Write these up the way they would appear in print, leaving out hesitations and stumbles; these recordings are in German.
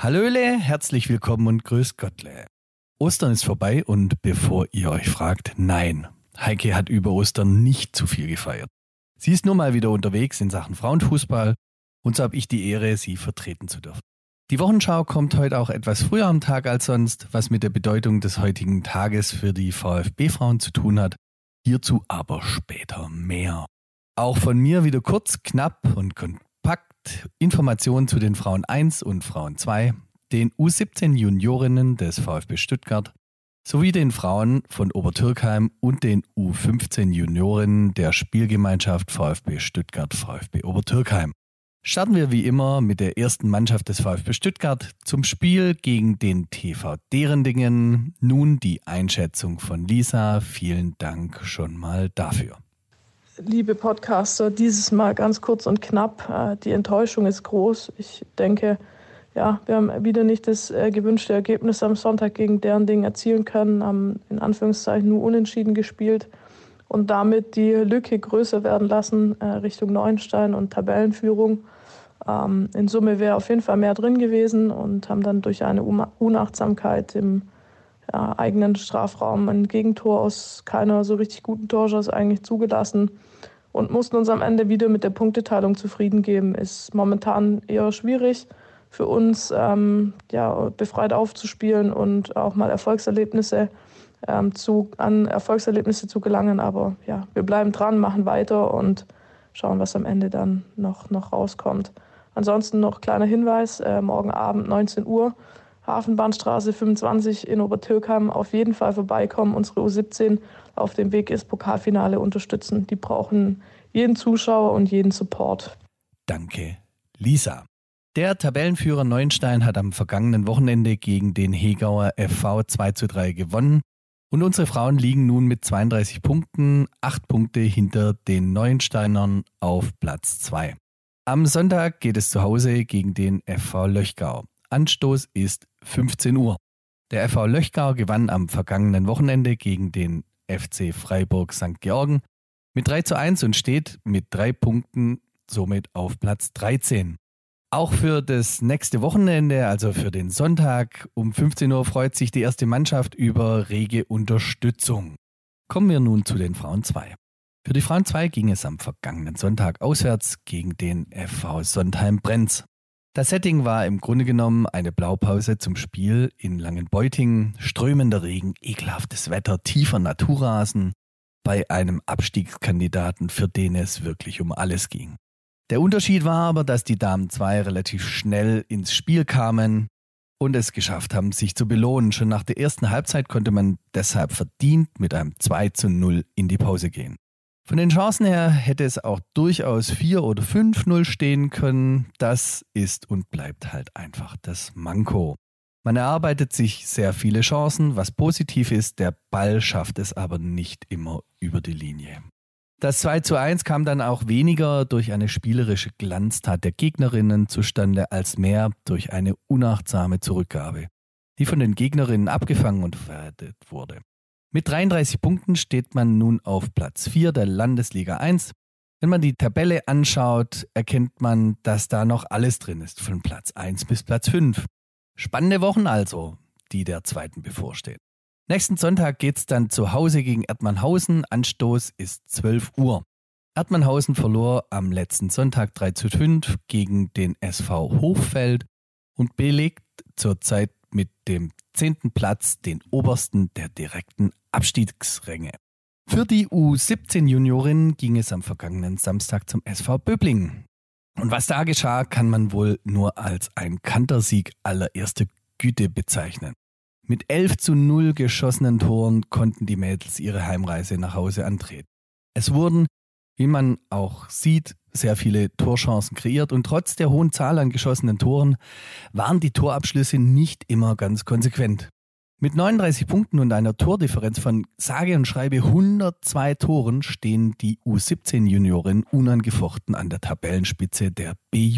Hallöle, herzlich willkommen und grüß Gottle. Ostern ist vorbei und bevor ihr euch fragt, nein, Heike hat über Ostern nicht zu viel gefeiert. Sie ist nur mal wieder unterwegs in Sachen Frauenfußball und so habe ich die Ehre, sie vertreten zu dürfen. Die Wochenschau kommt heute auch etwas früher am Tag als sonst, was mit der Bedeutung des heutigen Tages für die VfB-Frauen zu tun hat. Hierzu aber später mehr. Auch von mir wieder kurz, knapp und kompakt Informationen zu den Frauen 1 und Frauen 2, den U17 Juniorinnen des VfB Stuttgart sowie den Frauen von Obertürkheim und den U15 Juniorinnen der Spielgemeinschaft VfB Stuttgart VfB Obertürkheim. Starten wir wie immer mit der ersten Mannschaft des VfB Stuttgart zum Spiel gegen den TV Derendingen. Nun die Einschätzung von Lisa. Vielen Dank schon mal dafür. Liebe Podcaster, dieses Mal ganz kurz und knapp. Die Enttäuschung ist groß. Ich denke, wir haben wieder nicht das gewünschte Ergebnis am Sonntag gegen Derendingen erzielen können, haben in Anführungszeichen nur unentschieden gespielt und damit die Lücke größer werden lassen Richtung Neuenstein und Tabellenführung. In Summe wäre auf jeden Fall mehr drin gewesen und haben dann durch eine Unachtsamkeit im eigenen Strafraum ein Gegentor aus keiner so richtig guten Torchance eigentlich zugelassen und mussten uns am Ende wieder mit der Punkteteilung zufrieden geben. Ist momentan eher schwierig für uns, befreit aufzuspielen und auch mal Erfolgserlebnisse zu gelangen. Aber ja, wir bleiben dran, machen weiter und schauen, was am Ende dann noch rauskommt. Ansonsten noch kleiner Hinweis, morgen Abend 19 Uhr, Hafenbahnstraße 25 in Obertürkheim, auf jeden Fall vorbeikommen, unsere U17 auf dem Weg ins Pokalfinale unterstützen. Die brauchen jeden Zuschauer und jeden Support. Danke, Lisa. Der Tabellenführer Neuenstein hat am vergangenen Wochenende gegen den Hegauer FV 2:3 gewonnen und unsere Frauen liegen nun mit 32 Punkten, 8 Punkte hinter den Neuensteinern auf Platz 2. Am Sonntag geht es zu Hause gegen den FV Löchgau. Anstoß ist 15 Uhr. Der FV Löchgau gewann am vergangenen Wochenende gegen den FC Freiburg St. Georgen mit 3:1 und steht mit 3 Punkten somit auf Platz 13. Auch für das nächste Wochenende, also für den Sonntag um 15 Uhr, freut sich die erste Mannschaft über rege Unterstützung. Kommen wir nun zu den Frauen 2. Für die Frauen 2 ging es am vergangenen Sonntag auswärts gegen den FV Sontheim-Brenz. Das Setting war im Grunde genommen eine Blaupause zum Spiel in Langenbeuting, strömender Regen, ekelhaftes Wetter, tiefer Naturrasen bei einem Abstiegskandidaten, für den es wirklich um alles ging. Der Unterschied war aber, dass die Damen 2 relativ schnell ins Spiel kamen und es geschafft haben, sich zu belohnen. Schon nach der ersten Halbzeit konnte man deshalb verdient mit einem 2:0 in die Pause gehen. Von den Chancen her hätte es auch durchaus 4 oder 5:0 stehen können. Das ist und bleibt halt einfach das Manko. Man erarbeitet sich sehr viele Chancen, was positiv ist, der Ball schafft es aber nicht immer über die Linie. Das 2:1 kam dann auch weniger durch eine spielerische Glanztat der Gegnerinnen zustande, als mehr durch eine unachtsame Zurückgabe, die von den Gegnerinnen abgefangen und verwertet wurde. Mit 33 Punkten steht man nun auf Platz 4 der Landesliga 1. Wenn man die Tabelle anschaut, erkennt man, dass da noch alles drin ist, von Platz 1 bis Platz 5. Spannende Wochen also, die der zweiten bevorstehen. Nächsten Sonntag geht's dann zu Hause gegen Erdmannhausen. Anstoß ist 12 Uhr. Erdmannhausen verlor am letzten Sonntag 3:5 gegen den SV Hochfeld und belegt zurzeit mit dem 10. Platz den obersten der direkten Abstiegsränge. Für die U17 Juniorinnen ging es am vergangenen Samstag zum SV Böblingen. Und was da geschah, kann man wohl nur als ein Kantersieg allererster Güte bezeichnen. Mit 11:0 geschossenen Toren konnten die Mädels ihre Heimreise nach Hause antreten. Es wurden, wie man auch sieht, sehr viele Torchancen kreiert und trotz der hohen Zahl an geschossenen Toren waren die Torabschlüsse nicht immer ganz konsequent. Mit 39 Punkten und einer Tordifferenz von sage und schreibe 102 Toren stehen die U17-Juniorinnen unangefochten an der Tabellenspitze der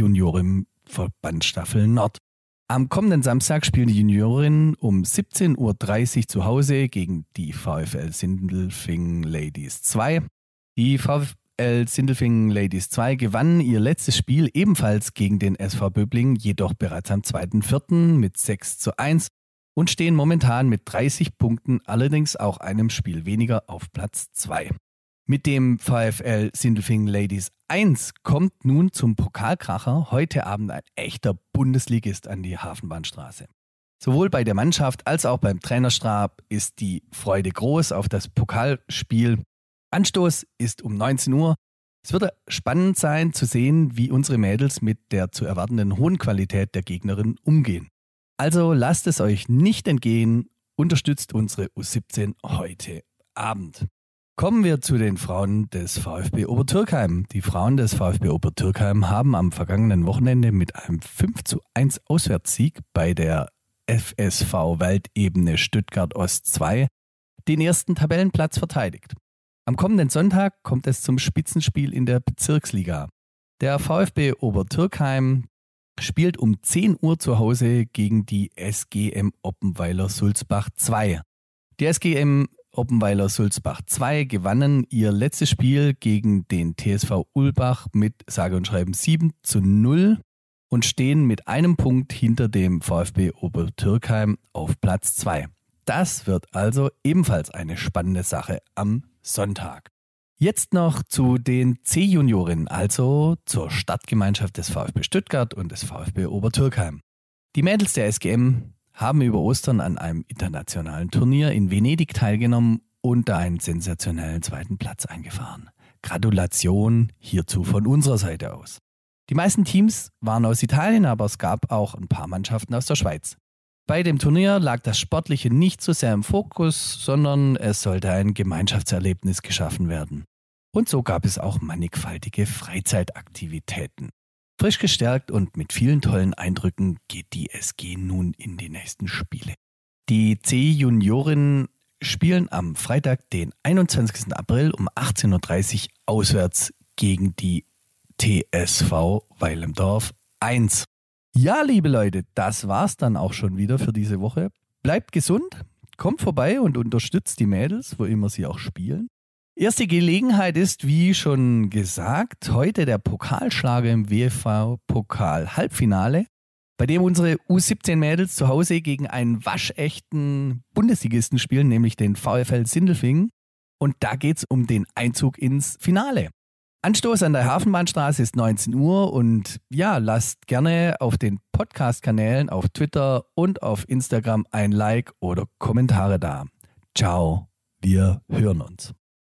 B-Junioren-Verbandsstaffel Nord. Am kommenden Samstag spielen die Juniorinnen um 17:30 Uhr zu Hause gegen die VfL Sindelfingen Ladies 2. Die VfL VfL Sindelfingen Ladies 2 gewannen ihr letztes Spiel ebenfalls gegen den SV Böblingen, jedoch bereits am 2.4. mit 6:1 und stehen momentan mit 30 Punkten, allerdings auch einem Spiel weniger, auf Platz 2. Mit dem VfL Sindelfingen Ladies 1 kommt nun zum Pokalkracher heute Abend ein echter Bundesligist an die Hafenbahnstraße. Sowohl bei der Mannschaft als auch beim Trainerstab ist die Freude groß auf das Pokalspiel. Anstoß ist um 19 Uhr. Es wird spannend sein zu sehen, wie unsere Mädels mit der zu erwartenden hohen Qualität der Gegnerin umgehen. Also lasst es euch nicht entgehen, unterstützt unsere U17 heute Abend. Kommen wir zu den Frauen des VfB Obertürkheim. Die Frauen des VfB Obertürkheim haben am vergangenen Wochenende mit einem 5:1 Auswärtssieg bei der FSV Waldebene Stuttgart Ost 2 den ersten Tabellenplatz verteidigt. Am kommenden Sonntag kommt es zum Spitzenspiel in der Bezirksliga. Der VfB Obertürkheim spielt um 10 Uhr zu Hause gegen die SGM Oppenweiler Sulzbach 2. Die SGM Oppenweiler Sulzbach 2 gewannen ihr letztes Spiel gegen den TSV Ulbach mit sage und schreiben 7:0 und stehen mit einem Punkt hinter dem VfB Obertürkheim auf Platz 2. Das wird also ebenfalls eine spannende Sache am Sonntag. Jetzt noch zu den C-Juniorinnen, also zur Stadtgemeinschaft des VfB Stuttgart und des VfB Obertürkheim. Die Mädels der SGM haben über Ostern an einem internationalen Turnier in Venedig teilgenommen und da einen sensationellen 2. Platz eingefahren. Gratulation hierzu von unserer Seite aus. Die meisten Teams waren aus Italien, aber es gab auch ein paar Mannschaften aus der Schweiz. Bei dem Turnier lag das Sportliche nicht so sehr im Fokus, sondern es sollte ein Gemeinschaftserlebnis geschaffen werden. Und so gab es auch mannigfaltige Freizeitaktivitäten. Frisch gestärkt und mit vielen tollen Eindrücken geht die SG nun in die nächsten Spiele. Die C-Juniorinnen spielen am Freitag, den 21. April um 18:30 Uhr auswärts gegen die TSV Weilendorf 1. Ja, liebe Leute, das war's dann auch schon wieder für diese Woche. Bleibt gesund, kommt vorbei und unterstützt die Mädels, wo immer sie auch spielen. Erste Gelegenheit ist, wie schon gesagt, heute der Pokalschlager im WFV-Pokal-Halbfinale, bei dem unsere U17-Mädels zu Hause gegen einen waschechten Bundesligisten spielen, nämlich den VfL Sindelfingen. Und da geht's um den Einzug ins Finale. Anstoß an der Hafenbahnstraße ist 19 Uhr und ja, lasst gerne auf den Podcast-Kanälen auf Twitter und auf Instagram ein Like oder Kommentare da. Ciao, wir hören uns.